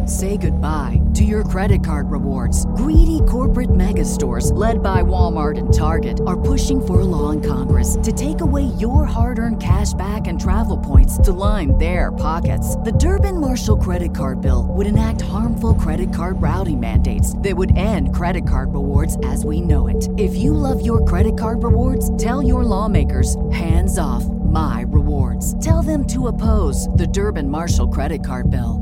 Say goodbye to your credit card rewards. Greedy corporate mega stores, led by Walmart and Target, are pushing for a law in Congress to take away your hard-earned cash back and travel points to line their pockets. The Durbin-Marshall credit card bill would enact harmful credit card routing mandates that would end credit card rewards as we know it. If you love your credit card rewards, tell your lawmakers, hands off my rewards. Tell them to oppose the Durbin-Marshall credit card bill.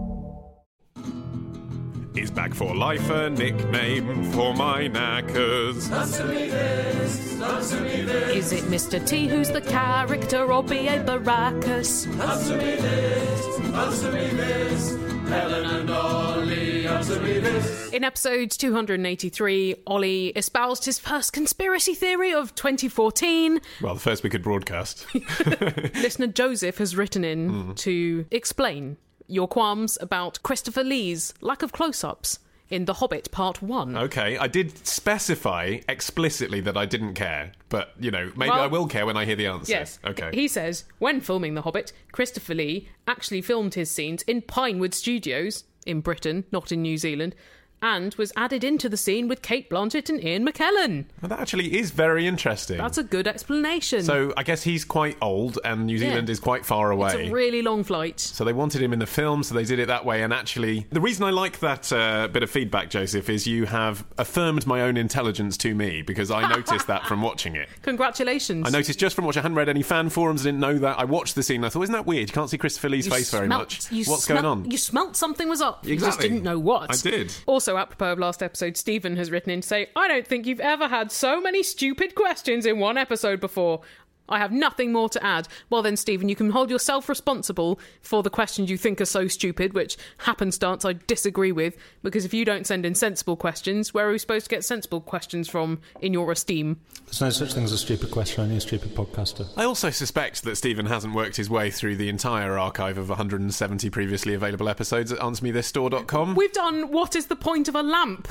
Is Bag for Life a nickname for my knackers? Answer me this, answer me this. Is it Mr. T who's the character or B.A. Baracus? Answer me this, answer me this. Helen and Ollie, answer me this. In episode 283, Ollie espoused his first conspiracy theory of 2014. Well, the first we could broadcast. Listener Joseph has written in to explain your qualms about Christopher Lee's lack of close-ups in The Hobbit Part 1. Okay, I did specify explicitly that I didn't care, but, you know, maybe I will care when I hear the answer. Yes. Okay. He says, when filming The Hobbit, Christopher Lee actually filmed his scenes in Pinewood Studios, in Britain, not in New Zealand, and was added into the scene with Kate Blanchett and Ian McKellen. Well, that actually is very interesting. That's a good explanation. So I guess he's quite old and New Zealand is quite far away. It's a really long flight. So they wanted him in the film, so they did it that way. And actually, the reason I like that bit of feedback, Joseph, is you have affirmed my own intelligence to me, because I noticed that from watching it. Congratulations. I noticed just from watching, I hadn't read any fan forums, I didn't know that. I watched the scene and I thought, isn't that weird? You can't see Christopher Lee's face very much. What's going on? You smelt something was up. Exactly. You just didn't know what. I did. Also, apropos of last episode, Stephen has written in to say, I don't think you've ever had so many stupid questions in one episode before. I have nothing more to add. Well then, Stephen, you can hold yourself responsible for the questions you think are so stupid, which happenstance I disagree with, because if you don't send in sensible questions, where are we supposed to get sensible questions from in your esteem? There's no such thing as a stupid question, only a stupid podcaster. I also suspect that Stephen hasn't worked his way through the entire archive of 170 previously available episodes at answermethisstore.com. We've done What is the Point of a Lamp?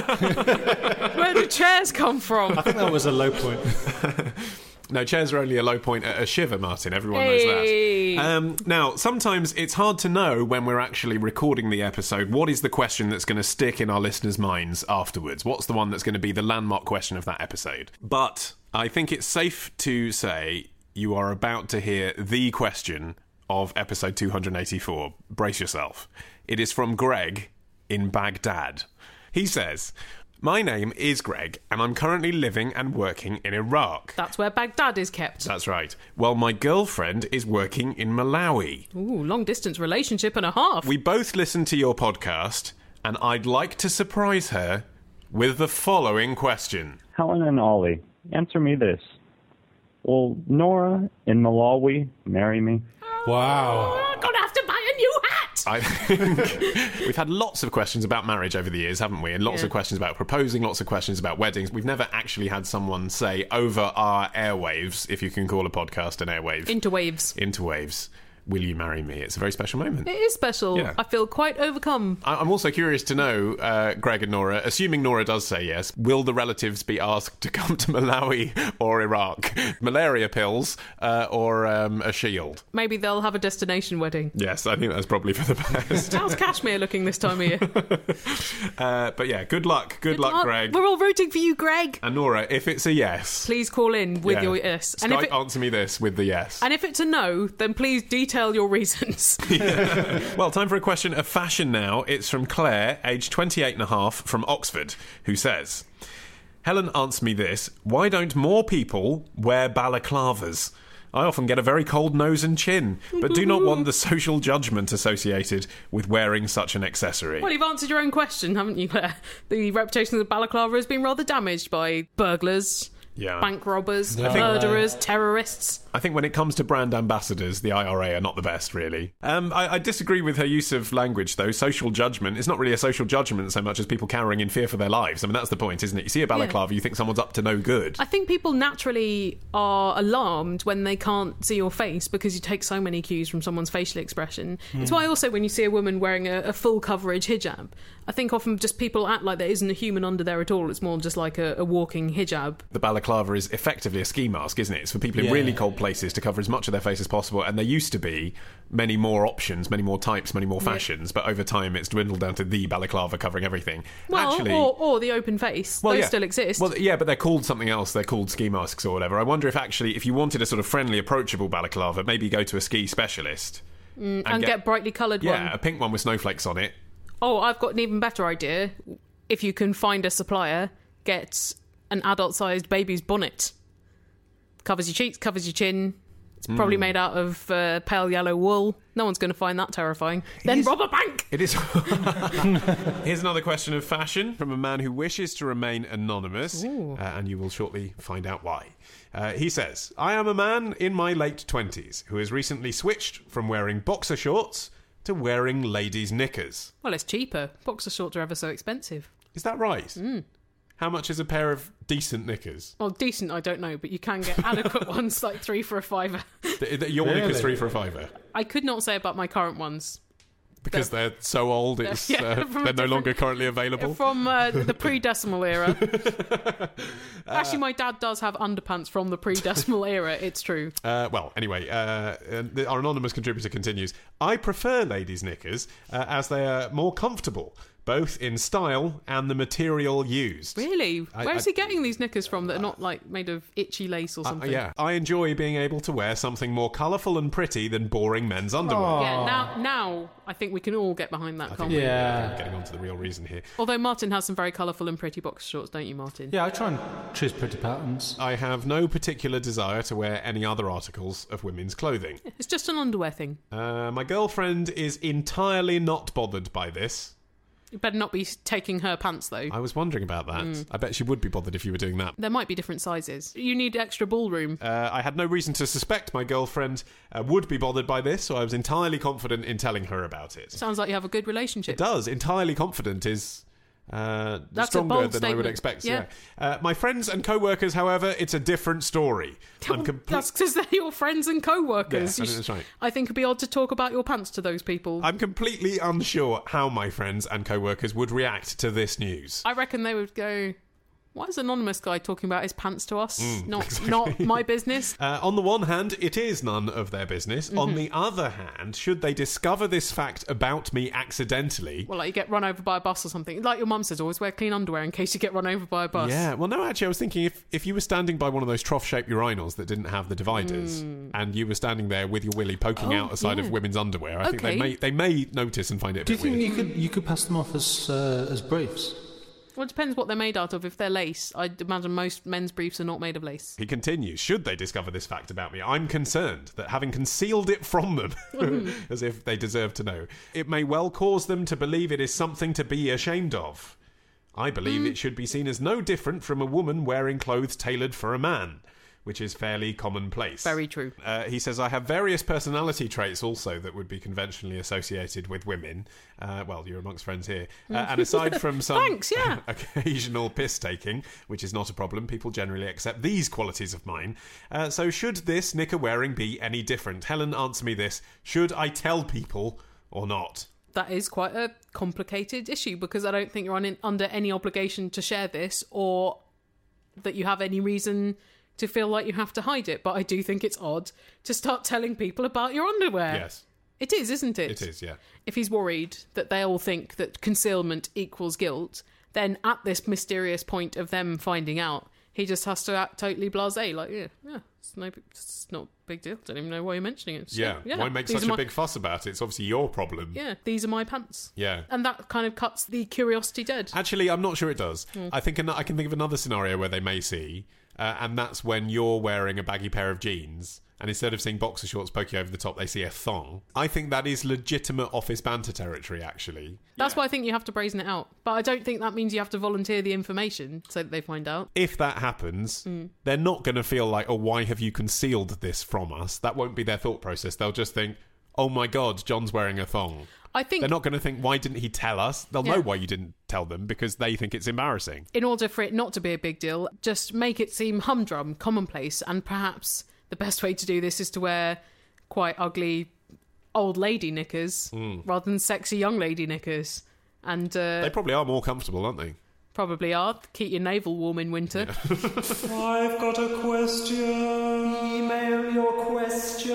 Where do chairs come from? I think that was a low point. No, chairs are only a low point at a shiver, Martin. Everyone Hey. knows that. Now, sometimes it's hard to know when we're actually recording the episode what is the question that's going to stick in our listeners' minds afterwards. What's the one that's going to be the landmark question of that episode? But I think it's safe to say you are about to hear the question of episode 284. Brace yourself. It is from Greg in Baghdad. He says, my name is Greg, and I'm currently living and working in Iraq. That's where Baghdad is kept. That's right. Well, my girlfriend is working in Malawi. Ooh, long-distance relationship and a half. We both listen to your podcast, and I'd like to surprise her with the following question. Helen and Ollie, answer me this. Will Nora in Malawi marry me? Wow. I'm gonna have to buy a new hat! I think we've had lots of questions about marriage over the years, haven't we? And lots of questions about proposing, lots of questions about weddings. We've never actually had someone say over our airwaves, if you can call a podcast an airwave. Interwaves. Will you marry me? It's a very special moment. It is special. Yeah. I feel quite overcome. I'm also curious to know, Greg and Nora, assuming Nora does say yes, will the relatives be asked to come to Malawi or Iraq? Malaria pills or a shield? Maybe they'll have a destination wedding. Yes, I think that's probably for the best. How's Kashmir looking this time of year? But yeah, good luck. Good luck, Greg. We're all rooting for you, Greg. And Nora, if it's a yes... Please call in with your yes. And Skype answer me this with the yes. And if it's a no, then please detail your reasons. Well, time for a question of fashion now. It's from Claire, aged 28 and a half, from Oxford, who says, Helen, answer me this. Why don't more people wear balaclavas? I often get a very cold nose and chin, but do not want the social judgment associated with wearing such an accessory. Well, you've answered your own question, haven't you, Claire? The reputation of the balaclava has been rather damaged by burglars, bank robbers, murderers, terrorists. I think when it comes to brand ambassadors, the IRA are not the best, really. I disagree with her use of language, though. Social judgment. It's not really a social judgment so much as people cowering in fear for their lives. I mean, that's the point, isn't it? You see a balaclava, you think someone's up to no good. I think people naturally are alarmed when they can't see your face because you take so many cues from someone's facial expression. It's why also when you see a woman wearing a full coverage hijab, I think often just people act like there isn't a human under there at all. It's more just like a walking hijab. The balaclava is effectively a ski mask, isn't it? It's for people in really cold places to cover as much of their face as possible, and there used to be many more options, many more types, many more fashions, but over time it's dwindled down to the balaclava covering everything. Well, Actually, or the open face. Those still exist. Well, yeah, but they're called something else. They're called ski masks or whatever. I wonder if you wanted a sort of friendly, approachable balaclava, maybe go to a ski specialist. And get brightly coloured one. Yeah, a pink one with snowflakes on it. Oh, I've got an even better idea. If you can find a supplier, get an adult-sized baby's bonnet. Covers your cheeks, covers your chin. It's probably made out of pale yellow wool. No one's going to find that terrifying. Then rob a bank! It is. Here's another question of fashion from a man who wishes to remain anonymous, and you will shortly find out why. He says, I am a man in my late 20s who has recently switched from wearing boxer shorts to wearing ladies' knickers. Well, it's cheaper. Boxer shorts are ever so expensive. Is that right? How much is a pair of decent knickers? Well, decent, I don't know, but you can get adequate ones like 3 for a fiver. Your knickers 3 for a fiver? I could not say about my current ones. Because they're so old, they're no longer currently available? From the pre-decimal era. Actually, my dad does have underpants from the pre-decimal era, it's true. Well, anyway, our anonymous contributor continues, I prefer ladies' knickers as they are more comfortable, both in style and the material used. Really? Where is he getting these knickers from that are not like made of itchy lace or something? Yeah, I enjoy being able to wear something more colourful and pretty than boring men's underwear. Yeah, now I think we can all get behind that, can't we? Yeah. Getting on to the real reason here. Although Martin has some very colourful and pretty boxer shorts, don't you, Martin? Yeah, I try and choose pretty patterns. I have no particular desire to wear any other articles of women's clothing. It's just an underwear thing. My girlfriend is entirely not bothered by this. You better not be taking her pants, though. I was wondering about that. I bet she would be bothered if you were doing that. There might be different sizes. You need extra ballroom. I had no reason to suspect my girlfriend would be bothered by this, so I was entirely confident in telling her about it. Sounds like you have a good relationship. It does. Entirely confident is That's stronger a bold than statement. I would expect. Yeah. My friends and co-workers, however, it's a different story. That's because they're your friends and co-workers. Yeah, I think that's right. I think it'd be odd to talk about your pants to those people. I'm completely unsure how my friends and co-workers would react to this news. I reckon they would go, why is an anonymous guy talking about his pants to us? Not my business. On the one hand, it is none of their business. On the other hand, should they discover this fact about me accidentally... Well, like you get run over by a bus or something. Like your mum says, always wear clean underwear in case you get run over by a bus. Yeah, well, no, actually, I was thinking if you were standing by one of those trough-shaped urinals that didn't have the dividers, and you were standing there with your willy poking out the side of women's underwear, I think they may notice and find it a bit weird. Do you think you could pass them off as briefs? Well, it depends what they're made out of. If they're lace, I'd imagine most men's briefs are not made of lace. He continues, should they discover this fact about me, I'm concerned that having concealed it from them, as if they deserve to know, it may well cause them to believe it is something to be ashamed of. I believe it should be seen as no different from a woman wearing clothes tailored for a man, which is fairly commonplace. Very true. He says, I have various personality traits also that would be conventionally associated with women. Well, you're amongst friends here. And aside from some Thanks, yeah. occasional piss-taking, which is not a problem, people generally accept these qualities of mine. So should this knicker wearing be any different? Helen, answer me this. Should I tell people or not? That is quite a complicated issue because I don't think you're under any obligation to share this or that you have any reason to feel like you have to hide it, but I do think it's odd to start telling people about your underwear. Yes. It is, isn't it? It is, yeah. If he's worried that they all think that concealment equals guilt, then at this mysterious point of them finding out, he just has to act totally blasé, like, yeah, it's not a big deal. Don't even know why you're mentioning it. So, Why make such a big fuss about it? It's obviously your problem. Yeah, these are my pants. Yeah. And that kind of cuts the curiosity dead. Actually, I'm not sure it does. I can think of another scenario where they may see, and that's when you're wearing a baggy pair of jeans, and instead of seeing boxer shorts poking over the top, they see a thong. I think that is legitimate office banter territory, actually. That's why I think you have to brazen it out. But I don't think that means you have to volunteer the information so that they find out. If that happens, they're not going to feel like, oh, why have you concealed this from us? That won't be their thought process. They'll just think, oh my God, John's wearing a thong. I think they're not going to think, why didn't he tell us? They'll know why you didn't tell them because they think it's embarrassing. In order for it not to be a big deal, just make it seem humdrum, commonplace, and perhaps the best way to do this is to wear quite ugly old lady knickers rather than sexy young lady knickers. And they probably are more comfortable, aren't they? Probably are. Keep your navel warm in winter. I've got a question. Email your question.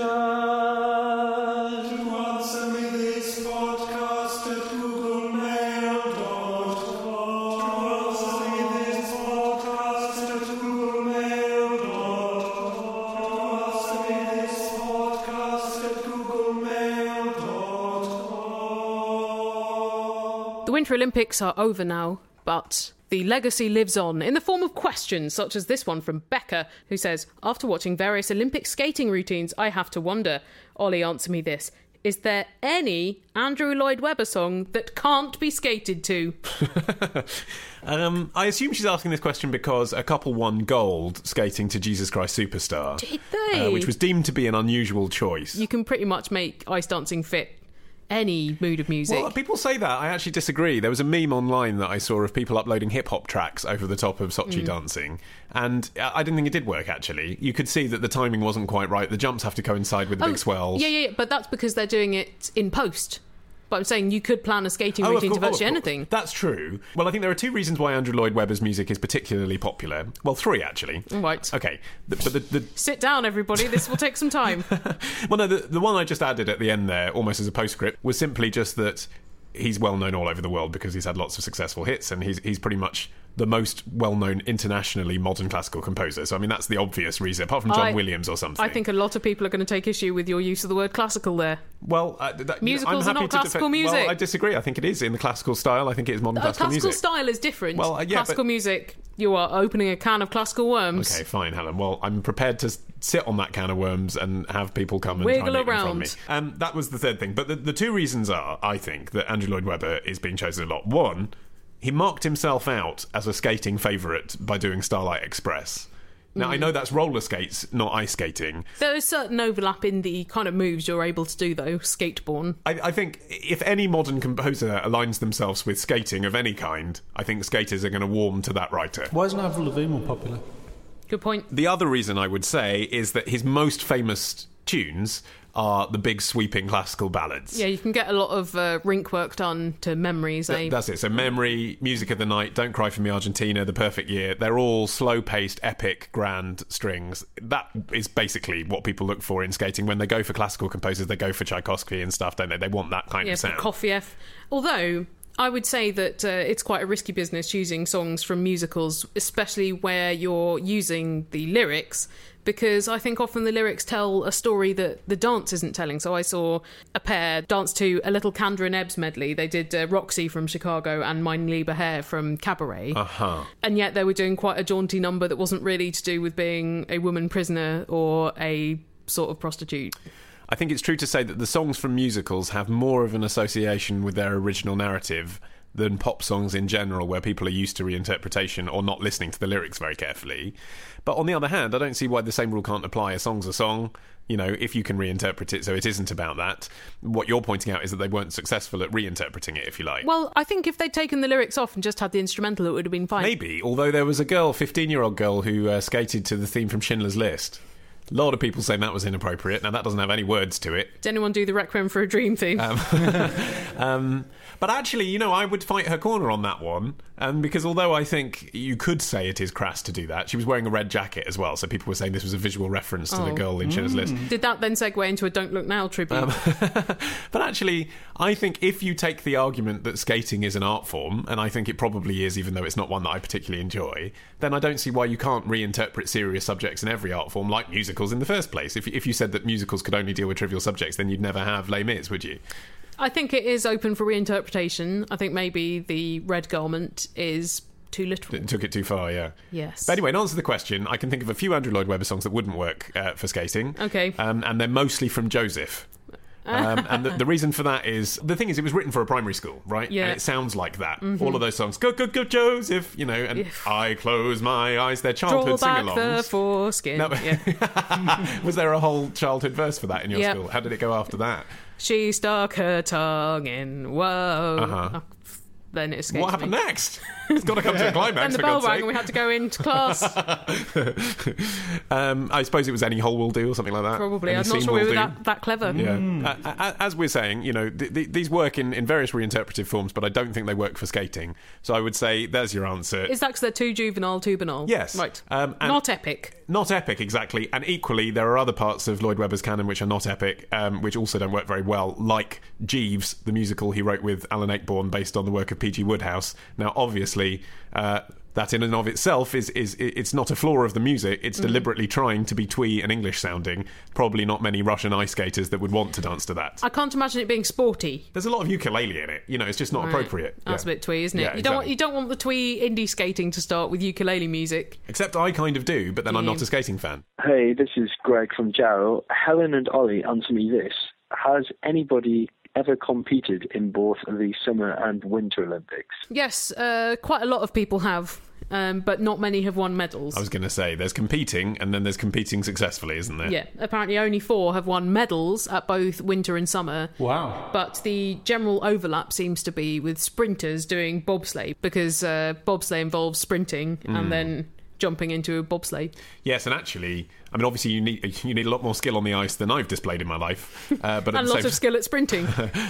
To answer me this podcast at googlemail.com. To answer me this podcast at googlemail.com. To answer me this podcast at googlemail.com. The Winter Olympics are over now, but the legacy lives on in the form of questions such as this one from Becca, who says, after watching various Olympic skating routines, I have to wonder, Ollie, answer me this. Is there any Andrew Lloyd Webber song that can't be skated to? I assume she's asking this question because a couple won gold skating to Jesus Christ Superstar. Did they? Which was deemed to be an unusual choice. You can pretty much make ice dancing fit any mood of music. Well, people say that. I actually disagree. There was a meme online that I saw of people uploading hip-hop tracks over the top of Sochi dancing, and I didn't think it did work, actually. You could see that the timing wasn't quite right. The jumps have to coincide with the big swells. Yeah, but that's because they're doing it in post. But I'm saying you could plan a skating routine to virtually anything. That's true. Well, I think there are two reasons why Andrew Lloyd Webber's music is particularly popular. Well, three, actually. Right. Okay. Sit down, everybody. This will take some time. Well, no, the one I just added at the end there, almost as a postscript, was simply just that he's well known all over the world because he's had lots of successful hits, and he's pretty much the most well-known internationally modern classical composer. So, I mean, that's the obvious reason, apart from John Williams or something. I think a lot of people are going to take issue with your use of the word classical there. Well, musicals I'm happy are not classical music. Well, I disagree. I think it is in the classical style. I think it is modern classical music. Classical style is different. Well, yeah, classical music, you are opening a can of classical worms. Okay, fine, Helen. Well, I'm prepared to sit on that can of worms and have people come and wiggle try and around. eat them from me. That was the third thing. But the two reasons are, I think, that Andrew Lloyd Webber is being chosen a lot. One, he marked himself out as a skating favourite by doing Starlight Express. Now, I know that's roller skates, not ice skating. There is certain overlap in the kind of moves you're able to do, though, skateborne. I think if any modern composer aligns themselves with skating of any kind, I think skaters are going to warm to that writer. Why isn't Avril Lavigne more popular? Good point. The other reason I would say is that his most famous tunes are the big sweeping classical ballads. Yeah, you can get a lot of rink work done to memories. That's it. So Memory, Music of the Night, Don't Cry for Me Argentina, The Perfect Year, they're all slow-paced, epic, grand strings. That is basically what people look for in skating. When they go for classical composers, they go for Tchaikovsky and stuff, don't they? They want that kind of sound. Prokofiev. Although I would say that it's quite a risky business choosing songs from musicals, especially where you're using the lyrics, because I think often the lyrics tell a story that the dance isn't telling. So I saw a pair dance to a little Kander and Ebbs medley. They did Roxy from Chicago and Mein Lieber Herr from Cabaret. And yet they were doing quite a jaunty number that wasn't really to do with being a woman prisoner or a sort of prostitute. I think it's true to say that the songs from musicals have more of an association with their original narrative than pop songs in general, where people are used to reinterpretation or not listening to the lyrics very carefully. But on the other hand, I don't see why the same rule can't apply. A song's a song, you know, if you can reinterpret it, so it isn't about that. What you're pointing out is that they weren't successful at reinterpreting it, if you like. Well, I think if they'd taken the lyrics off and just had the instrumental, it would have been fine. Maybe, although there was a girl, 15-year-old girl, who skated to the theme from Schindler's List. A lot of people saying that was inappropriate. Now, that doesn't have any words to it. Did anyone do the Requiem for a Dream theme? But actually, you know, I would fight her corner on that one, because although I think you could say it is crass to do that, she was wearing a red jacket as well, so people were saying this was a visual reference to the girl in Schindler's List. Did that then segue into a Don't Look Now tribute? But actually, I think if you take the argument that skating is an art form, and I think it probably is, even though it's not one that I particularly enjoy, then I don't see why you can't reinterpret serious subjects in every art form, like musicals in the first place. If you said that musicals could only deal with trivial subjects, then you'd never have Les Mis, would you? I think it is open for reinterpretation. I think maybe the red garment is too literal. It took it too far, yeah. Yes. But anyway, in answer to the question, I can think of a few Andrew Lloyd Webber songs that wouldn't work for skating. Okay. And they're mostly from Joseph. And the reason for that is, the thing is, it was written for a primary school, right? Yeah. And it sounds like that. All of those songs, go, go, go, Joseph, you know, and I close my eyes, they're childhood Draw back sing-alongs. the foreskin. No, was there a whole childhood verse for that in your school? How did it go after that? She stuck her tongue in, whoa. then it escapes What happened me. next? It's got to come to a climax. And the for bell God's rang sake. and we had to go into class. I suppose it was Any Hole Will Do or something like that. Probably. Any I'm not Scene sure we Will were Do. that clever. Yeah. As we're saying, these work in various reinterpretive forms, but I don't think they work for skating. So I would say there's your answer. Is that because they're too juvenile, too banal? Yes. Right. And Not epic. Not epic, exactly. And equally, there are other parts of Lloyd Webber's canon which are not epic, which also don't work very well, like Jeeves, the musical he wrote with Alan Ayckbourn based on the work of P.G. Wodehouse. Now, obviously, that in and of itself is it's not a flaw of the music. It's deliberately trying to be twee and English sounding. Probably not many Russian ice skaters that would want to dance to that. I can't imagine it being sporty. There's a lot of ukulele in it. It's just not Right. appropriate. That's Yeah. a bit twee, isn't it? Yeah, You don't want the twee indie skating to start with ukulele music. Except I kind of do, but then I'm not a skating fan. Hey, this is Greg from Jarrow. Helen and Ollie, answer me this. Has anybody ever competed in both the Summer and Winter Olympics? Yes, quite a lot of people have, but not many have won medals. I was going to say, there's competing, and then there's competing successfully, isn't there? Yeah, apparently only 4 have won medals at both winter and summer. Wow. But the general overlap seems to be with sprinters doing bobsleigh, because bobsleigh involves sprinting and then jumping into a bobsleigh. Yes, and actually, I mean, obviously you need a lot more skill on the ice than I've displayed in my life. But at And the lots same of skill at sprinting.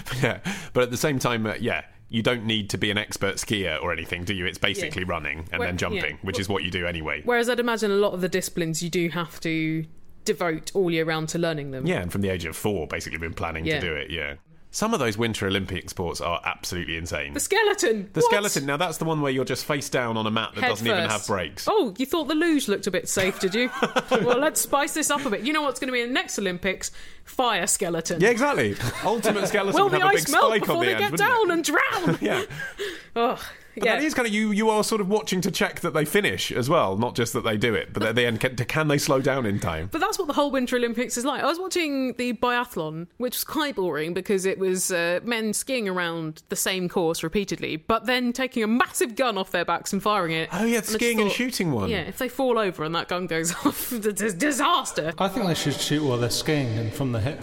but at the same time, you don't need to be an expert skier or anything, do you? It's basically Yeah. running and Well, then jumping, yeah. which is what you do anyway. Whereas I'd imagine a lot of the disciplines you do have to devote all year round to learning them. Yeah, and from the age of 4, basically been planning Yeah. to do it, yeah. Some of those Winter Olympic sports are absolutely insane. The skeleton! The What? skeleton, now that's the one where you're just face down on a mat that Head doesn't even have first. brakes. Oh, you thought the luge looked a bit safe, did you? Well, let's spice this up a bit. You know what's going to be in the next Olympics? Fire skeleton. Yeah, exactly. Ultimate skeleton Will would the have a big ice melt spike on before the they end, get wouldn't down it? and drown? Yeah. Ugh. But Yeah. that is kind of you are sort of watching to check that they finish as well, not just that they do it, but at the end, can they slow down in time? But that's what the whole Winter Olympics is like. I was watching the biathlon, which was quite boring because it was men skiing around the same course repeatedly, but then taking a massive gun off their backs and firing it. Oh, yeah, the And I just skiing and thought, shooting one. Yeah, if they fall over and that gun goes off, it's a disaster. I think they should shoot while they're skiing and from the hip.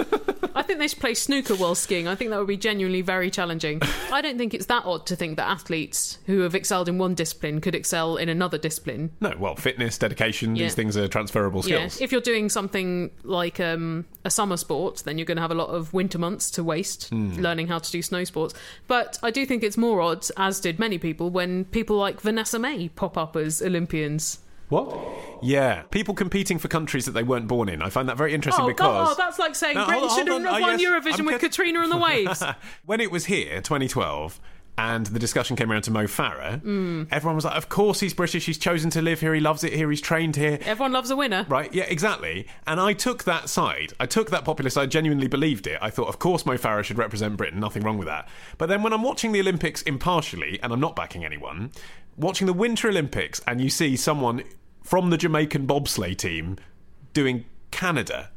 I think they should play snooker while skiing. I think that would be genuinely very challenging. I don't think it's that odd to think that athletes who have excelled in one discipline could excel in another discipline. No, well, fitness, dedication, Yeah. these things are transferable Yeah, skills. if you're doing something like a summer sport, then you're going to have a lot of winter months to waste learning how to do snow sports. But I do think it's more odd, as did many people, when people like Vanessa May pop up as Olympians. What? Yeah, people competing for countries that they weren't born in. I find that very interesting Oh, because... God, that's like saying No, Britain hold shouldn't on. have Oh, won yes, Eurovision I'm with get- Katrina and the Waves. When it was here, 2012, and the discussion came around to Mo Farah, everyone was like, of course he's British, he's chosen to live here, he loves it here, he's trained here. Everyone loves a winner. Right, yeah, exactly. And I took that side. I took that popular side, genuinely believed it. I thought, of course, Mo Farah should represent Britain, nothing wrong with that. But then when I'm watching the Olympics impartially, and I'm not backing anyone, watching the Winter Olympics, and you see someone from the Jamaican bobsleigh team doing Canada.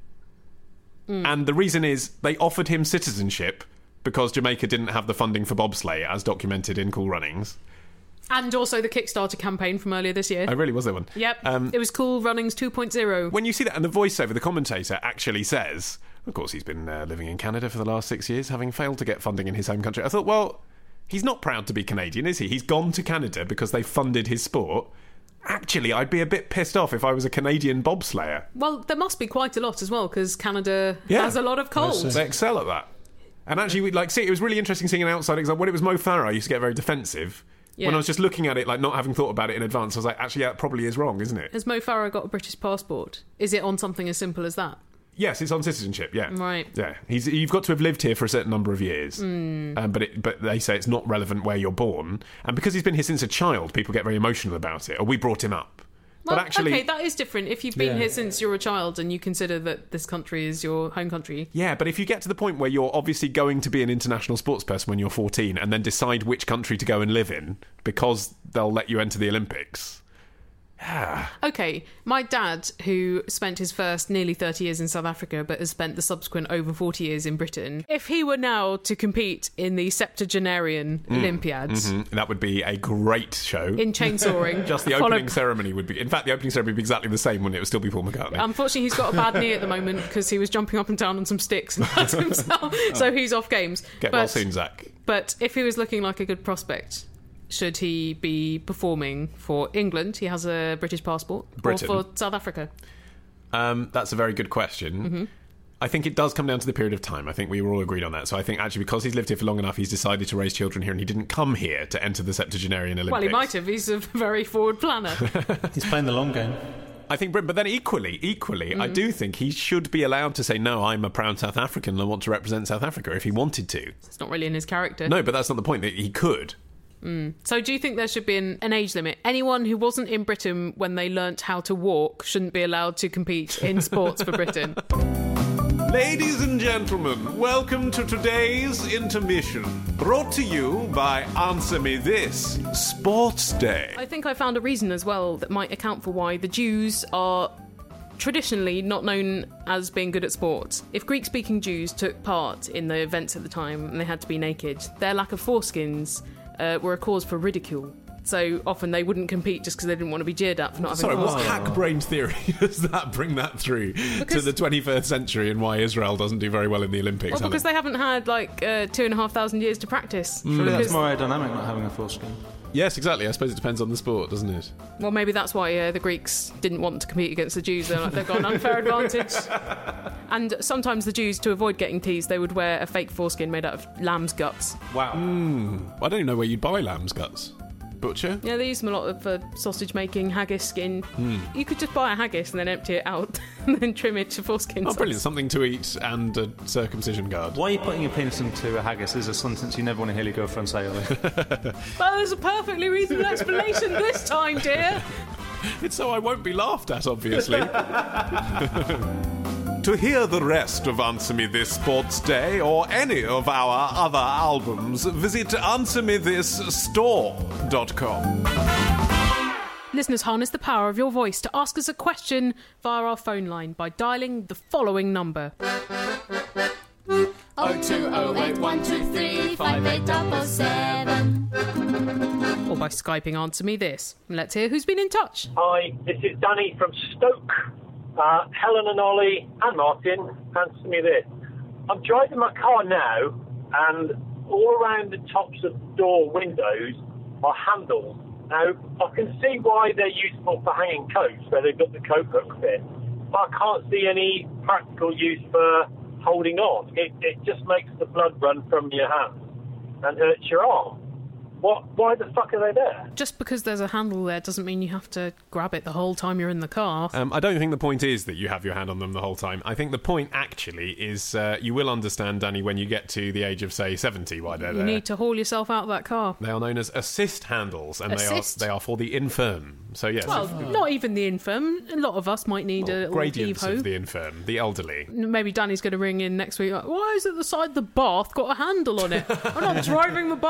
And the reason is they offered him citizenship because Jamaica didn't have the funding for bobsleigh, as documented in Cool Runnings. And also the Kickstarter campaign from earlier this year. Oh, really? Was there one? Yep. It was Cool Runnings 2.0. When you see that, and the voiceover, the commentator actually says, of course, he's been living in Canada for the last 6 years, having failed to get funding in his home country. I thought, well, he's not proud to be Canadian, is he? He's gone to Canada because they funded his sport. Actually, I'd be a bit pissed off if I was a Canadian bobslayer. Well, there must be quite a lot as well, because Canada Yeah. has a lot of coal. They excel at that. And actually, it was really interesting seeing an outside example. When it was Mo Farah, I used to get very defensive. Yeah. When I was just looking at it, like not having thought about it in advance, I was like, actually, yeah, it probably is wrong, isn't it? Has Mo Farah got a British passport? Is it on something as simple as that? Yes, it's on citizenship, yeah. Right. Yeah. You've got to have lived here for a certain number of years. But they say it's not relevant where you're born. And because he's been here since a child, people get very emotional about it. Or we brought him up. Well, But actually... okay, that is different. If you've been Yeah. here since you're a child and you consider that this country is your home country. Yeah, but if you get to the point where you're obviously going to be an international sports person when you're 14 and then decide which country to go and live in because they'll let you enter the Olympics, Okay, my dad, who spent his first nearly 30 years in South Africa but has spent the subsequent over 40 years in Britain, if he were now to compete in the septuagenarian Olympiads... That would be a great show. In chainsawing. Just the opening ceremony would be... In fact, the opening ceremony would be exactly the same, wouldn't it? It would still be Paul McCartney. Unfortunately, he's got a bad knee at the moment because he was jumping up and down on some sticks and hurt himself, so he's off games. Get well soon, Zach. But if he was looking like a good prospect... Should he be performing for England? He has a British passport. Britain. Or for South Africa? That's a very good question. I think it does come down to the period of time. I think we were all agreed on that. So I think actually because he's lived here for long enough, he's decided to raise children here and he didn't come here to enter the septuagenarian Olympics. Well, he might have. He's a very forward planner. He's playing the long game. I think, but then equally, I do think he should be allowed to say, no, I'm a proud South African and I want to represent South Africa if he wanted to. It's not really in his character. No, but that's not the point. That he could. So do you think there should be an age limit? Anyone who wasn't in Britain when they learnt how to walk shouldn't be allowed to compete in sports for Britain? Ladies and gentlemen, welcome to today's intermission, brought to you by Answer Me This, Sports Day. I think I found a reason as well that might account for why the Jews are traditionally not known as being good at sport. If Greek-speaking Jews took part in the events at the time and they had to be naked, their lack of foreskins were a cause for ridicule. So often they wouldn't compete just because they didn't want to be jeered at for not having Sorry, foreskins. what hack-brained theory does that bring that through to the 21st century and why Israel doesn't do very well in the Olympics? Well, because they haven't had 2,500 years to practice. Surely that's more aerodynamic not having a foreskin. Yes, exactly. I suppose it depends on the sport, doesn't it? Well, maybe that's why the Greeks didn't want to compete against the Jews. They've got an unfair advantage. And sometimes the Jews, to avoid getting teased, they would wear a fake foreskin made out of lamb's guts. Wow. I don't even know where you'd buy lamb's guts. Butcher? Yeah, they use them a lot for sausage making, haggis skin. You could just buy a haggis and then empty it out and then trim it to foreskin. Oh, brilliant. Something to eat and a circumcision guard. Why are you putting your penis into a haggis? Is a sentence you never want to hear your girlfriend say, Ollie. Well, there's a perfectly reasonable explanation this time, dear. It's so I won't be laughed at, obviously. To hear the rest of Answer Me This Sports Day or any of our other albums, visit AnswerMeThisStore.com. Listeners, harness the power of your voice to ask us a question via our phone line by dialing the following number. 02081235877. Or by Skyping Answer Me This. Let's hear who's been in touch. Hi, this is Danny from Stoke. Helen and Ollie and Martin, answer me this. I'm driving my car now, and all around the tops of door windows are handles. Now, I can see why they're useful for hanging coats, where they've got the coat hook bit, but I can't see any practical use for holding on. It just makes the blood run from your hand and hurts your arm. Why the fuck are they there? Just because there's a handle there doesn't mean you have to grab it the whole time you're in the car. I don't think the point is that you have your hand on them the whole time. I think the point actually is you will understand, Danny, when you get to the age of, say, 70, why they're there. You need to haul yourself out of that car. They are known as assist handles, and they are for the infirm. So yes, well, not even the infirm. A lot of us might need a little gradients Evo. of the infirm, the elderly. Maybe Danny's going to ring in next week. Like, why is it the side of the bath got a handle on it? I'm not driving the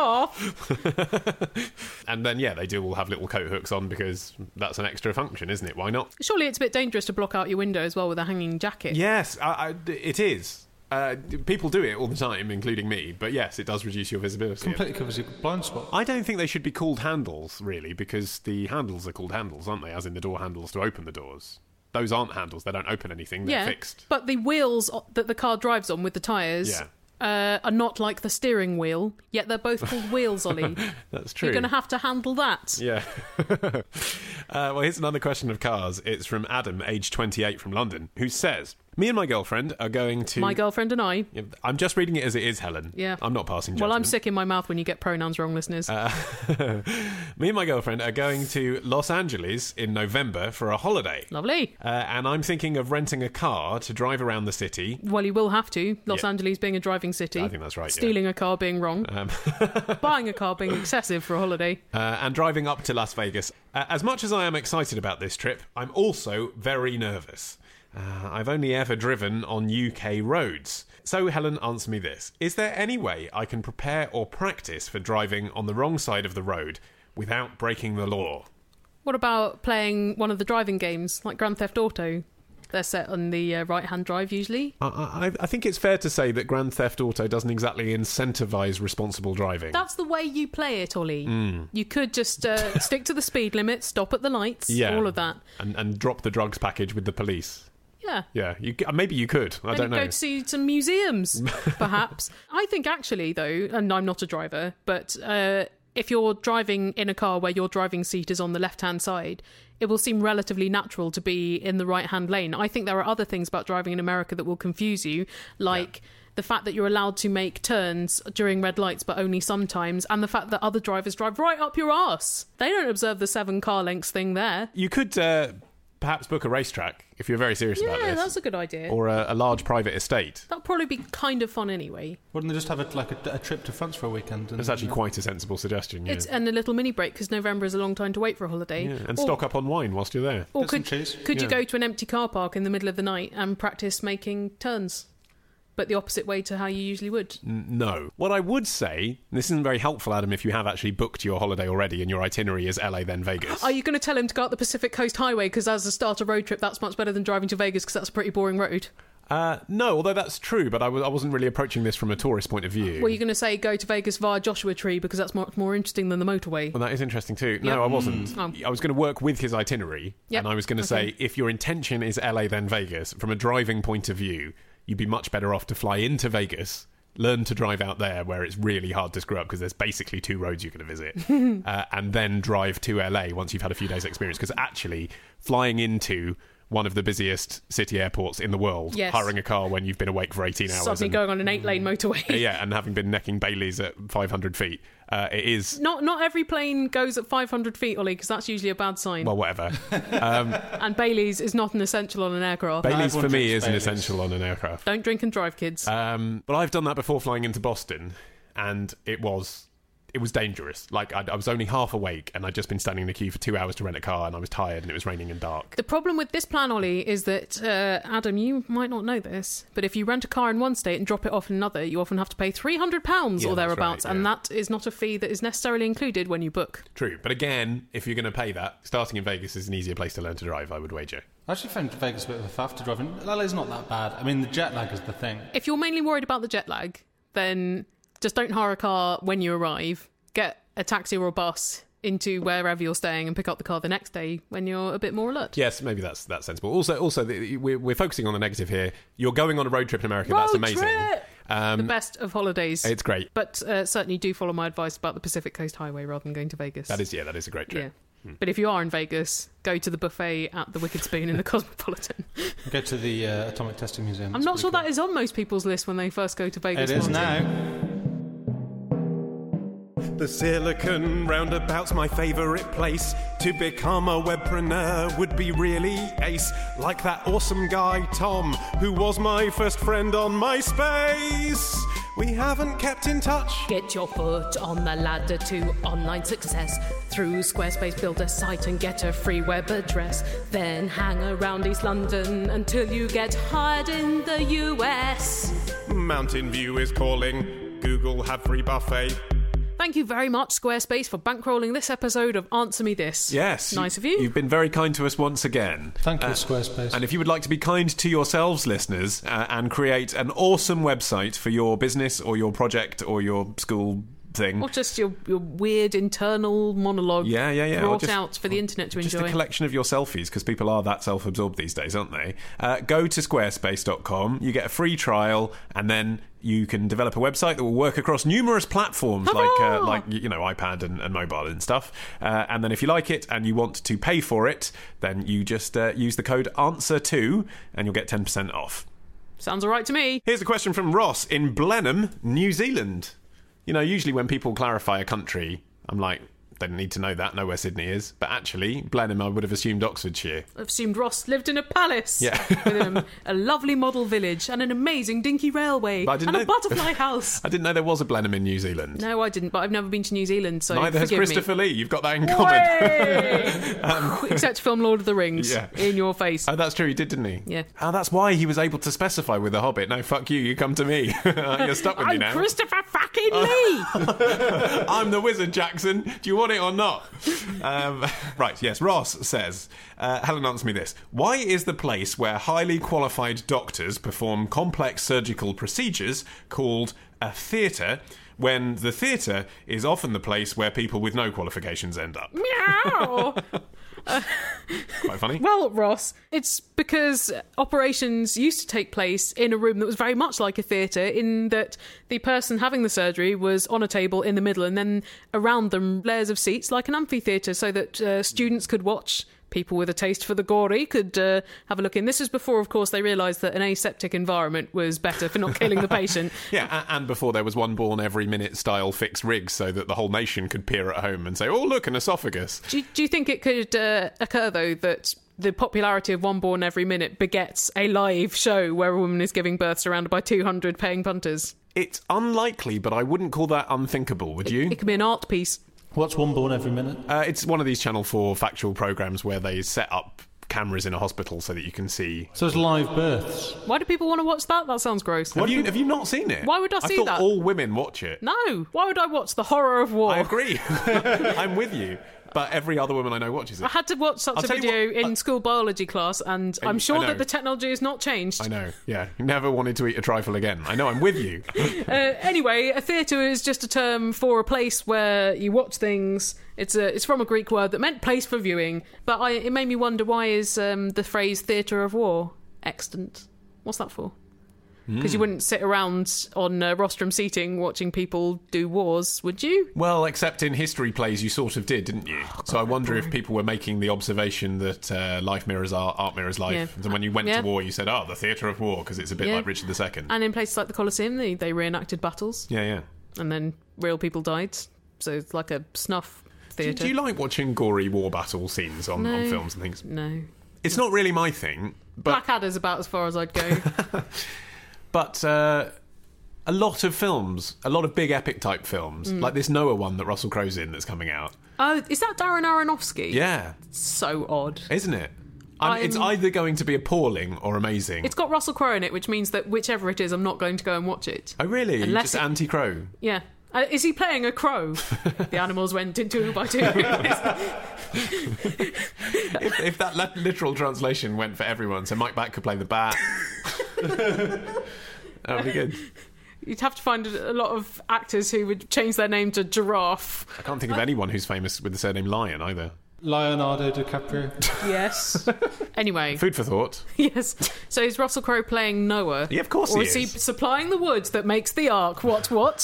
bath. And then, yeah, they do all have little coat hooks on because that's an extra function, isn't it? Why not? Surely it's a bit dangerous to block out your window as well with a hanging jacket. Yes, it is. People do it all the time, including me, but yes, it does reduce your visibility. Completely covers your blind spot. I don't think they should be called handles, really, because the handles are called handles, aren't they? As in the door handles to open the doors. Those aren't handles, they don't open anything, they're fixed. But the wheels that the car drives on with the tyres are not like the steering wheel, yet they're both called wheels, Ollie. That's true. You're going to have to handle that. Yeah. Well, here's another question of cars. It's from Adam, age 28, from London, who says, me and my girlfriend are going to... My girlfriend and I. I'm just reading it as it is, Helen. Yeah. I'm not passing judgment. Well, I'm sick in my mouth when you get pronouns wrong, listeners. Me and my girlfriend are going to Los Angeles in November for a holiday. Lovely. And I'm thinking of renting a car to drive around the city. Well, you will have to. Los Angeles being a driving city. I think that's right, Stealing a car being wrong. Buying a car being excessive for a holiday. And driving up to Las Vegas. As much as I am excited about this trip, I'm also very nervous. I've only ever driven on UK roads. So, Helen, answer me this. Is there any way I can prepare or practice for driving on the wrong side of the road without breaking the law? What about playing one of the driving games, like Grand Theft Auto? They're set on the right-hand drive, usually. I think it's fair to say that Grand Theft Auto doesn't exactly incentivise responsible driving. That's the way you play it, Ollie. You could just stick to the speed limit, stop at the lights, all of that. And drop the drugs package with the police. Yeah. Yeah, maybe you could. I don't know. Go to see some museums, perhaps. I think actually, though, and I'm not a driver, but if you're driving in a car where your driving seat is on the left-hand side, it will seem relatively natural to be in the right-hand lane. I think there are other things about driving in America that will confuse you, like the fact that you're allowed to make turns during red lights, but only sometimes, and the fact that other drivers drive right up your arse. They don't observe the 7 car lengths thing there. You could perhaps book a racetrack if you're very serious about this. Yeah, that's a good idea. Or a large private estate. That'd probably be kind of fun anyway. Wouldn't they just have a trip to France for a weekend? That's actually quite a sensible suggestion, yeah. And a little mini break, because November is a long time to wait for a holiday. Yeah, and stock up on wine whilst you're there. Or could you go to an empty car park in the middle of the night and practice making turns? But the opposite way to how you usually would. No. What I would say, this isn't very helpful, Adam, if you have actually booked your holiday already and your itinerary is LA then Vegas. Are you going to tell him to go up the Pacific Coast Highway because as a starter road trip that's much better than driving to Vegas because that's a pretty boring road? No, although that's true, but I wasn't really approaching this from a tourist point of view. Were you going to say go to Vegas via Joshua Tree because that's much more interesting than the motorway? Well, that is interesting too. No, I wasn't. I was going to work with his itinerary, and I was going to say, if your intention is LA then Vegas, from a driving point of view, you'd be much better off to fly into Vegas, learn to drive out there where it's really hard to screw up because there's basically 2 roads you're going to visit, and then drive to LA once you've had a few days' experience. Because actually, flying into one of the busiest city airports in the world, hiring a car when you've been awake for 18 hours. Suddenly going on an 8-lane motorway. Yeah, and having been necking Baileys at 500 feet. It is... Not every plane goes at 500 feet, Ollie, because that's usually a bad sign. Well, whatever. And Baileys is not an essential on an aircraft. Baileys, for me, is an essential on an aircraft. Don't drink and drive, kids. But I've done that before flying into Boston, and it was dangerous. Like, I was only half awake and I'd just been standing in the queue for 2 hours to rent a car and I was tired and it was raining and dark. The problem with this plan, Ollie, is that, Adam, you might not know this, but if you rent a car in one state and drop it off in another, you often have to pay £300 or thereabouts, and that is not a fee that is necessarily included when you book. True, but again, if you're going to pay that, starting in Vegas is an easier place to learn to drive, I would wager. I actually found Vegas a bit of a faff to drive in. LA's not that bad. I mean, the jet lag is the thing. If you're mainly worried about the jet lag, then just don't hire a car when you arrive. Get a taxi or a bus into wherever you're staying and pick up the car the next day when you're a bit more alert. Yes, maybe that's sensible. Also, we're focusing on the negative here. You're going on a road trip in America. That's amazing. The best of holidays. It's great. But certainly do follow my advice about the Pacific Coast Highway rather than going to Vegas. That is a great trip. Yeah. But if you are in Vegas, go to the buffet at the Wicked Spoon in the Cosmopolitan. Go to the Atomic Testing Museum. I'm not sure that is on most people's list when they first go to Vegas. It is now. The Silicon Roundabout's my favourite place. To become a webpreneur would be really ace. Like that awesome guy, Tom, who was my first friend on MySpace. We haven't kept in touch. Get your foot on the ladder to online success. Through Squarespace, build a site and get a free web address. Then hang around East London until you get hired in the US. Mountain View is calling. Google have free buffet. Thank you very much, Squarespace, for bankrolling this episode of Answer Me This. Yes. Nice of you. You've been very kind to us once again. Thank you, Squarespace. And if you would like to be kind to yourselves, listeners, and create an awesome website for your business or your project or your school thing. Or just your weird internal monologue brought out for the internet to enjoy. Just a collection of your selfies, because people are that self-absorbed these days, aren't they? Go to squarespace.com, you get a free trial, and then you can develop a website that will work across numerous platforms like iPad and mobile and stuff. And then if you like it and you want to pay for it, then you just use the code ANSWER2 and you'll get 10% off. Sounds all right to me. Here's a question from Ross in Blenheim, New Zealand. You know, usually when people clarify a country, I'm like, they don't need to know that, know where Sydney is. But actually, Blenheim, I would have assumed Oxfordshire. I've assumed Ross lived in a palace. Yeah. With a lovely model village and an amazing dinky railway and a butterfly house. I didn't know there was a Blenheim in New Zealand. No, I didn't, but I've never been to New Zealand, so neither has Christopher Lee. You've got that in common. Except to film Lord of the Rings in your face. Oh, that's true, he did, didn't he? Yeah. Oh, that's why he was able to specify with The Hobbit. No, fuck you, you come to me. You're stuck with me now. I'm Christopher fucking fucking Lee! I'm the wizard, Jackson. Do you want it or not? Right, yes. Ross says, Helen, answer me this. Why is the place where highly qualified doctors perform complex surgical procedures called a theatre, when the theatre is often the place where people with no qualifications end up? Meow! Quite funny. Well, Ross, it's because operations used to take place in a room that was very much like a theatre, in that the person having the surgery was on a table in the middle, and then around them layers of seats like an amphitheatre, so that students could watch. People with a taste for the gory could have a look in. This is before, of course, they realised that an aseptic environment was better for not killing the patient. Yeah, and before there was one born every minute style fixed rigs so that the whole nation could peer at home and say, oh, look, an esophagus. Do you think it could occur, though, that the popularity of One Born Every Minute begets a live show where a woman is giving birth surrounded by 200 paying punters? It's unlikely, but I wouldn't call that unthinkable, would you? It could be an art piece. What's One Born Every Minute? It's one of these Channel 4 factual programmes where they set up cameras in a hospital so that you can see. So it's live births. Why do people want to watch that? That sounds gross. Have you not seen it? Why would I see thought that? All women watch it. No. Why would I watch the horror of war? I agree. I'm with you. But every other woman I know watches it. I had to watch such a video in school biology class, and I'm sure that the technology has not changed. I know, yeah. Never wanted to eat a trifle again. I know, I'm with you. Anyway, a theatre is just a term for a place where you watch things. It's from a Greek word that meant place for viewing, but it made me wonder, why is the phrase theatre of war extant? What's that for? Because you wouldn't sit around on rostrum seating watching people do wars, would you? Well, except in history plays you sort of did, didn't you? So I wonder if people were making the observation that life mirrors art, art mirrors life. Yeah. And when you went to war, you said, the theatre of war, because it's a bit like Richard II. And in places like the Colosseum, they reenacted battles. Yeah. And then real people died. So it's like a snuff theatre. Do you like watching gory war battle scenes on films and things? No. It's not really my thing. But Blackadder's about as far as I'd go. But a lot of films, a lot of big epic type films, like this Noah one that Russell Crowe's in that's coming out. Oh, is that Darren Aronofsky? Yeah. So odd. Isn't it? It's either going to be appalling or amazing. It's got Russell Crowe in it, which means that whichever it is, I'm not going to go and watch it. Oh, really? Just anti-Crowe? Yeah. Is he playing a crow? The animals went in 2 by 2. If that literal translation went for everyone, so Mike Batt could play the bat. That would be good. You'd have to find a lot of actors who would change their name to Giraffe. I can't think of anyone who's famous with the surname Lion either. Leonardo DiCaprio. Yes. Anyway. Food for thought. Yes. So is Russell Crowe playing Noah? Yeah, of course he is. Or is he supplying the wood that makes the ark? What?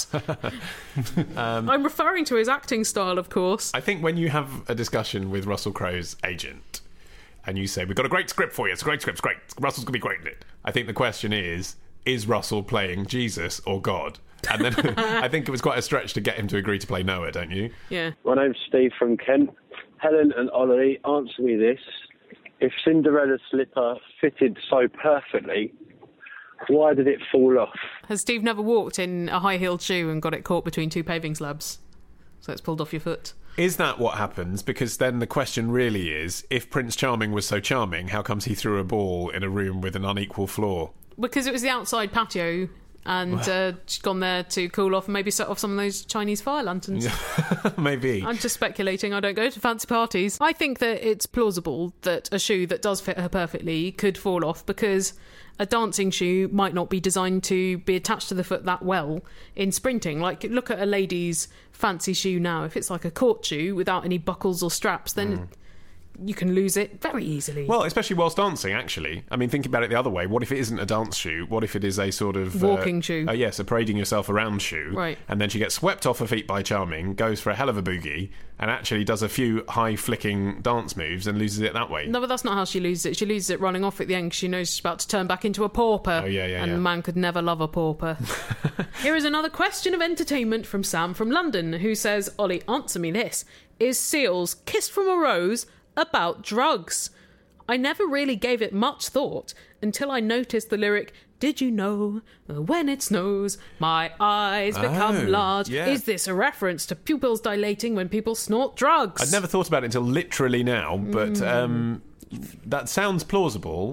I'm referring to his acting style, of course. I think when you have a discussion with Russell Crowe's agent and you say, we've got a great script for you, it's a great script, it's great, Russell's going to be great in it. I think the question is Russell playing Jesus or God? And then I think it was quite a stretch to get him to agree to play Noah, don't you? Yeah. My name's Steve from Kent. Helen and Ollie, answer me this. If Cinderella's slipper fitted so perfectly, why did it fall off? Has Steve never walked in a high-heeled shoe and got it caught between 2 paving slabs? So it's pulled off your foot. Is that what happens? Because then the question really is, if Prince Charming was so charming, how comes he threw a ball in a room with an unequal floor? Because it was the outside patio, and she'd gone there to cool off and maybe set off some of those Chinese fire lanterns. Maybe. I'm just speculating. I don't go to fancy parties. I think that it's plausible that a shoe that does fit her perfectly could fall off, because a dancing shoe might not be designed to be attached to the foot that well in sprinting. Like, look at a lady's fancy shoe now. If it's like a court shoe without any buckles or straps, then you can lose it very easily. Well, especially whilst dancing, actually. I mean, thinking about it the other way, what if it isn't a dance shoe? What if it is a sort of... walking shoe. Yes, a parading yourself around shoe. Right. And then she gets swept off her feet by Charming, goes for a hell of a boogie, and actually does a few high-flicking dance moves and loses it that way. No, but that's not how she loses it. She loses it running off at the end because she knows she's about to turn back into a pauper. Oh, yeah. And a man could never love a pauper. Here is another question of entertainment from Sam from London, who says, Ollie, answer me this. Is Seal's Kiss from a Rose about drugs? I never really gave it much thought until I noticed the lyric, did you know when it snows my eyes become large? Yeah. Is this a reference to pupils dilating when people snort drugs? I'd never thought about it until literally now, but that sounds plausible.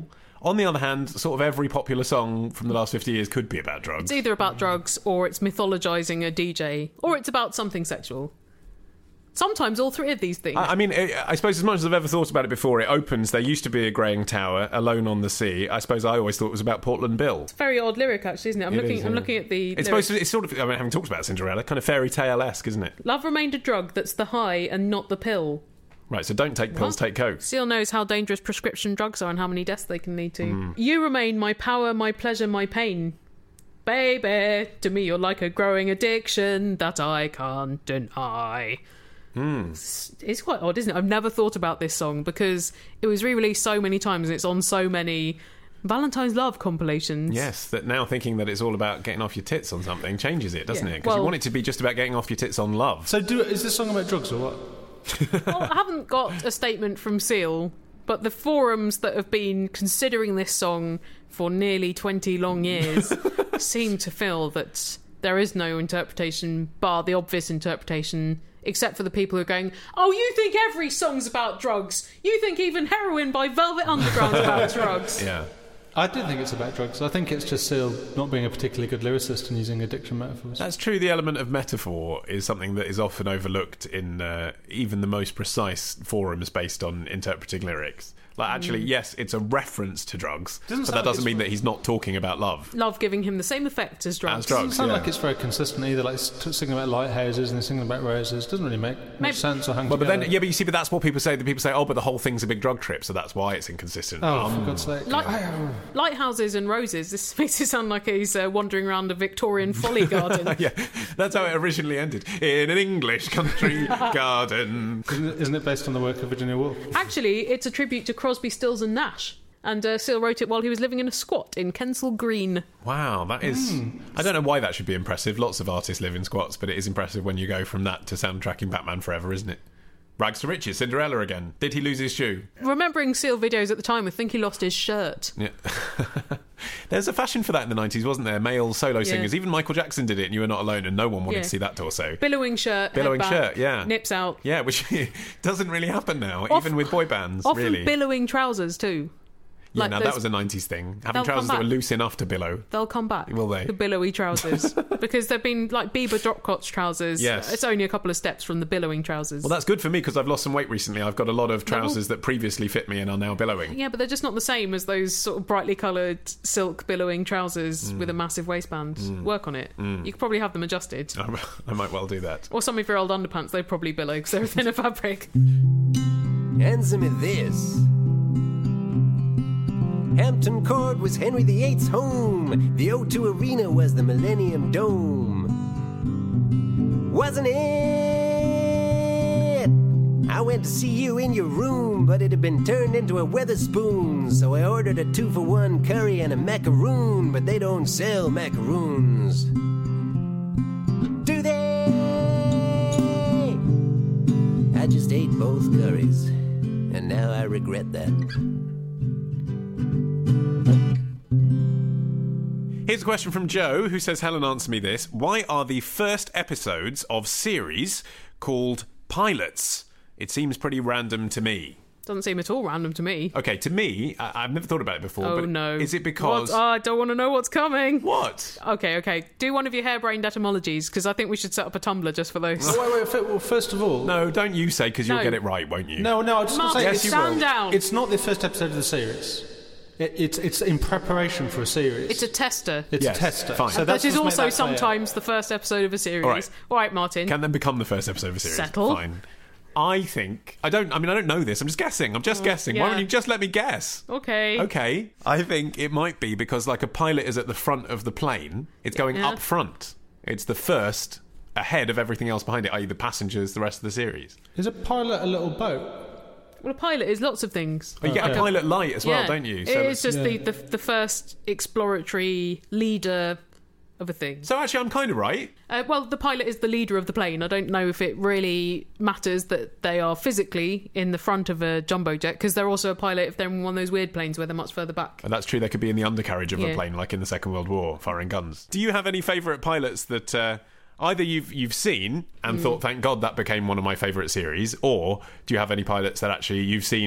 On the other hand, sort of every popular song from the last 50 years could be about drugs. It's either about drugs, or it's mythologizing a DJ, or it's about something sexual. Sometimes all three of these things. I mean, I suppose as much as I've ever thought about it before, it opens, there used to be a greying tower, alone on the sea. I suppose I always thought it was about Portland Bill. It's a very odd lyric, actually, isn't it? I'm looking at the It's supposed to, it's sort of, I mean, having talked about Cinderella, kind of fairy tale-esque, isn't it? Love remained a drug that's the high and not the pill. Right, so don't take pills, take coke. Seal knows how dangerous prescription drugs are and how many deaths they can lead to. You remain my power, my pleasure, my pain. Baby, to me you're like a growing addiction that I can't deny. It's quite odd, isn't it? I've never thought about this song because it was re-released so many times and it's on so many Valentine's Love compilations. Yes, that now thinking that it's all about getting off your tits on something changes it, doesn't it? Because you want it to be just about getting off your tits on love. So is this song about drugs or what? Well, I haven't got a statement from Seal, but the forums that have been considering this song for nearly 20 long years seem to feel that there is no interpretation bar the obvious interpretation, except for the people who are going, oh, you think every song's about drugs? You think even Heroin by Velvet Underground's about drugs? Yeah. I do think it's about drugs. I think it's just Seal not being a particularly good lyricist and using addiction metaphors. That's true. The element of metaphor is something that is often overlooked in even the most precise forums based on interpreting lyrics. Like, actually, yes, it's a reference to drugs, but that doesn't mean that he's not talking about love. Love giving him the same effect as drugs. Doesn't sound like it's very consistent either. Like singing about lighthouses and singing about roses doesn't really make much sense or hang together. But then, but you see, but that's what people say. The people say, oh, but the whole thing's a big drug trip, so that's why it's inconsistent. Oh, for God's sake! Lighthouses and roses. This makes it sound like he's wandering around a Victorian folly garden. Yeah, that's how it originally ended, in an English country garden. Isn't it based on the work of Virginia Woolf? Actually, it's a tribute to Crosby, Stills and Nash. And Seal wrote it while he was living in a squat in Kensal Green. Wow, that is... I don't know why that should be impressive. Lots of artists live in squats, but it is impressive when you go from that to soundtracking Batman Forever, isn't it? Rags to riches, Cinderella again. Did he lose his shoe? Remembering Seal videos at the time, I think he lost his shirt. Yeah. There's a fashion for that in the 90s, wasn't there? Male solo singers. Even Michael Jackson did it, and you were not alone, and no one wanted to see that torso. Billowing shirt, Billowing head back, shirt, yeah. Nips out. Yeah, which doesn't really happen now, even with boy bands, often really. Billowing trousers, too. Yeah, like now that was a 90s thing. Having trousers that were loose enough to billow. They'll come back. Will they? The billowy trousers. Because they've been like Bieber drop crotch trousers. Yes. It's only a couple of steps from the billowing trousers. Well, that's good for me because I've lost some weight recently. I've got a lot of trousers that previously fit me and are now billowing. Yeah, but they're just not the same as those sort of brightly coloured silk billowing trousers with a massive waistband. Work on it. You could probably have them adjusted. I might well do that. Or some of your old underpants, they probably billow because they're thinner fabric. Answer me this. Hampton Court was Henry VIII's home. The O2 Arena was the Millennium Dome. Wasn't it? I went to see you in your room, but it had been turned into a Weatherspoon. So I ordered a 2-for-1 curry and a macaroon, but they don't sell macaroons. Do they? I just ate both curries, and now I regret that. Here's a question from Joe, who says, Helen, answer me this. Why are the first episodes of series called pilots? It seems pretty random to me. Doesn't seem at all random to me. Okay, to me, I've never thought about it before. Oh, but no. Is it because... What? Oh, I don't want to know what's coming. What? Okay. Do one of your harebrained etymologies, because I think we should set up a Tumblr just for those. Wait. Well, first of all... No, don't you say, because you'll get it right, won't you? No, I just want to say... Yes, stand down. It's not the first episode of the series. It's in preparation for a series. It's a tester. It's a tester. Fine. So that is also sometimes the first episode of a series. All right, Martin. Can then become the first episode of a series. Settle. Fine. I don't know this. I'm just guessing. guessing. Yeah. Why don't you just let me guess? Okay. I think it might be because like a pilot is at the front of the plane. It's going up front. It's the first ahead of everything else behind it, i.e. the passengers, the rest of the series. Is a pilot a little boat? Well, a pilot is lots of things. You get a pilot light as well, don't you? So it's just the first exploratory leader of a thing. So actually, I'm kind of right. Well, the pilot is the leader of the plane. I don't know if it really matters that they are physically in the front of a jumbo jet, because they're also a pilot if they're in one of those weird planes where they're much further back. And that's true, they could be in the undercarriage of a plane, like in the Second World War, firing guns. Do you have any favourite pilots that... either you've seen and thought, thank God that became one of my favourite series, or do you have any pilots that actually you've seen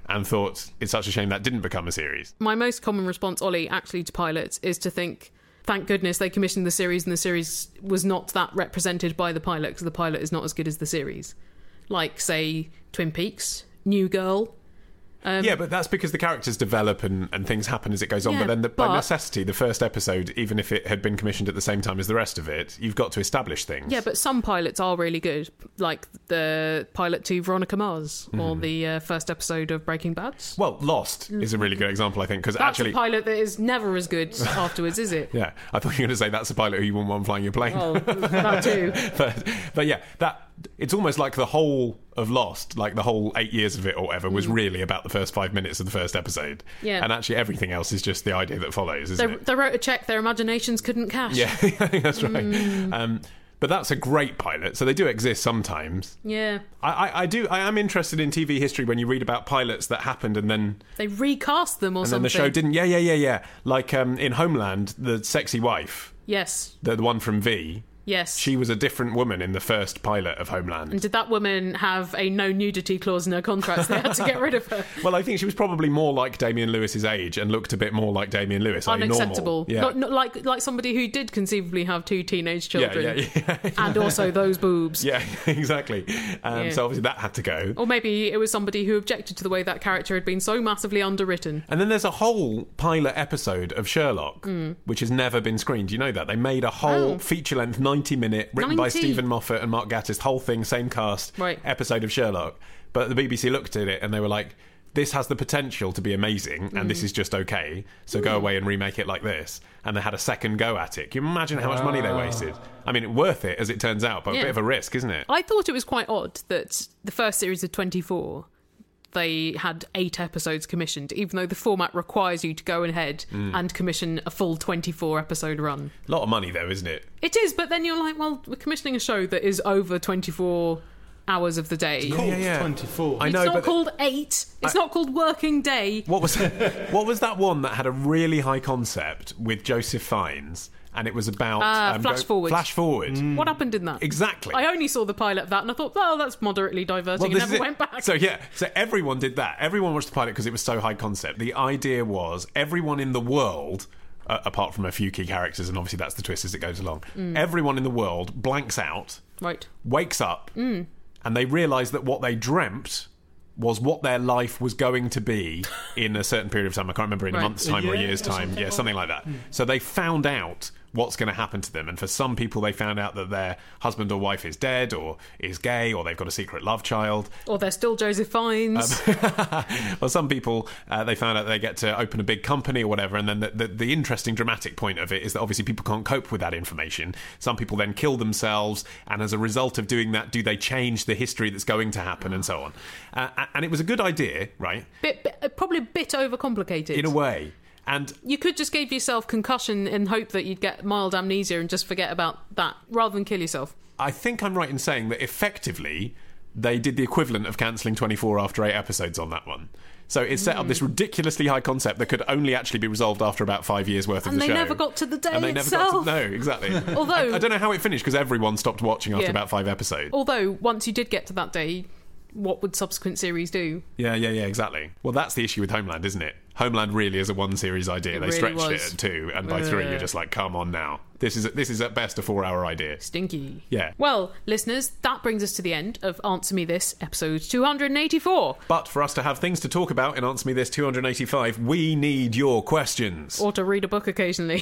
and thought it's such a shame that didn't become a series. My most common response, Ollie, actually to pilots is to think, thank goodness they commissioned the series and the series was not that represented by the pilot, because the pilot is not as good as the series. Like, say, Twin Peaks, New Girl. Yeah, but that's because the characters develop and things happen as it goes on. Yeah, but then by necessity, the first episode, even if it had been commissioned at the same time as the rest of it, you've got to establish things. Yeah, but some pilots are really good, like the pilot to Veronica Mars or the first episode of Breaking Bad. Well, Lost is a really good example, I think, because That's actually... a pilot that is never as good afterwards, is it? Yeah, I thought you were going to say that's a pilot who you wouldn't want flying your plane. Well, that too. but yeah, it's almost like the whole of Lost, like the whole 8 years of it or whatever, was really about the first 5 minutes of the first episode. Yeah. And actually everything else is just the idea that follows, isn't it? They wrote a check their imaginations couldn't cash. Yeah, I think that's right. But that's a great pilot, so they do exist sometimes. Yeah. I am interested in TV history when you read about pilots that happened and then... They recast them or and something. then the show didn't. Yeah. Like in Homeland, the sexy wife. Yes. The one from V. Yes. She was a different woman in the first pilot of Homeland. And did that woman have a no nudity clause in her contract? They had to get rid of her. Well, I think she was probably more like Damian Lewis's age and looked a bit more like Damian Lewis. Unacceptable. Yeah. Not like somebody who did conceivably have 2 teenage children. Yeah. And also those boobs. Yeah, exactly. So obviously that had to go. Or maybe it was somebody who objected to the way that character had been so massively underwritten. And then there's a whole pilot episode of Sherlock, which has never been screened. Do you know that? They made a whole feature-length 90-minute, written by Stephen Moffat and Mark Gatiss, whole thing, same cast, episode of Sherlock. But the BBC looked at it and they were like, this has the potential to be amazing and this is just okay, so go away and remake it like this. And they had a second go at it. Can you imagine how much money they wasted? I mean, worth it as it turns out, but a bit of a risk, isn't it? I thought it was quite odd that the first series of 24... they had 8 episodes commissioned, even though the format requires you to go ahead and commission a full 24-episode run. A lot of money, though, isn't it? It is, but then you're like, well, we're commissioning a show that is over 24 hours of the day. It's called 24. I know, it's not called 8. It's not called working day. What was that one that had a really high concept with Joseph Fiennes? And it was about... Flash Forward. Flash Forward. What happened in that? Exactly. I only saw the pilot of that and I thought, oh, that's moderately diverting, and never went back. So everyone did that. Everyone watched the pilot because it was so high concept. The idea was everyone in the world, apart from a few key characters, and obviously that's the twist as it goes along, everyone in the world blanks out, wakes up, and they realise that what they dreamt was what their life was going to be in a certain period of time. I can't remember, in a month's time or a year's time. Yeah, something like that. So they found out what's going to happen to them. And for some people, they found out that their husband or wife is dead or is gay or they've got a secret love child. Or they're still Joseph Fiennes. Well, some people, they found out they get to open a big company or whatever. And then the interesting dramatic point of it is that obviously people can't cope with that information. Some people then kill themselves. And as a result of doing that, do they change the history that's going to happen and so on? And it was a good idea, right? Probably a bit overcomplicated. In a way. And you could just give yourself concussion and hope that you'd get mild amnesia and just forget about that, rather than kill yourself. I think I'm right in saying that effectively they did the equivalent of cancelling 24 after 8 episodes on that one. So it set up this ridiculously high concept that could only actually be resolved after about 5 years worth of the show. And they never got to the day itself. No, exactly. Although I don't know how it finished because everyone stopped watching after about 5 episodes. Although once you did get to that day, what would subsequent series do? Yeah, exactly. Well, that's the issue with Homeland, isn't it? Homeland really is a one-series idea. They stretched it at 2, and by 3 you're just like, come on now. This is at best a 4-hour idea. Stinky. Yeah. Well, listeners, that brings us to the end of Answer Me This, episode 284. But for us to have things to talk about in Answer Me This 285, we need your questions. Or to read a book occasionally.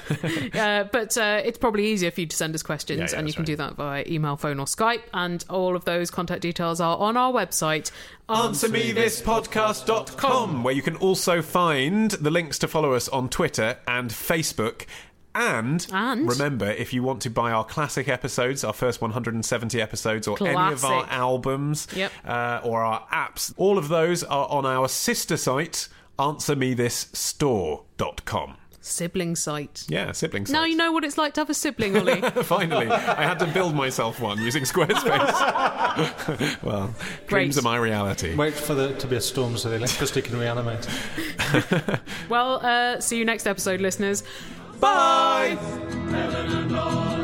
But it's probably easier for you to send us questions, and you can do that via email, phone or Skype, and all of those contact details are on our website, AnswerMeThisPodcast.com, where you can also find the links to follow us on Twitter and Facebook. And remember, if you want to buy our classic episodes, our first 170 episodes, or any of our albums, or our apps, all of those are on our sister site, AnswerMeThisStore.com. Sibling site. Yeah, sibling site. Now you know what it's like to have a sibling, Ollie. Finally. I had to build myself one using Squarespace. Well, dreams are my reality. Wait for there to be a storm so the electricity can reanimate. Well, see you next episode, listeners. Bye! Helen and Ollie.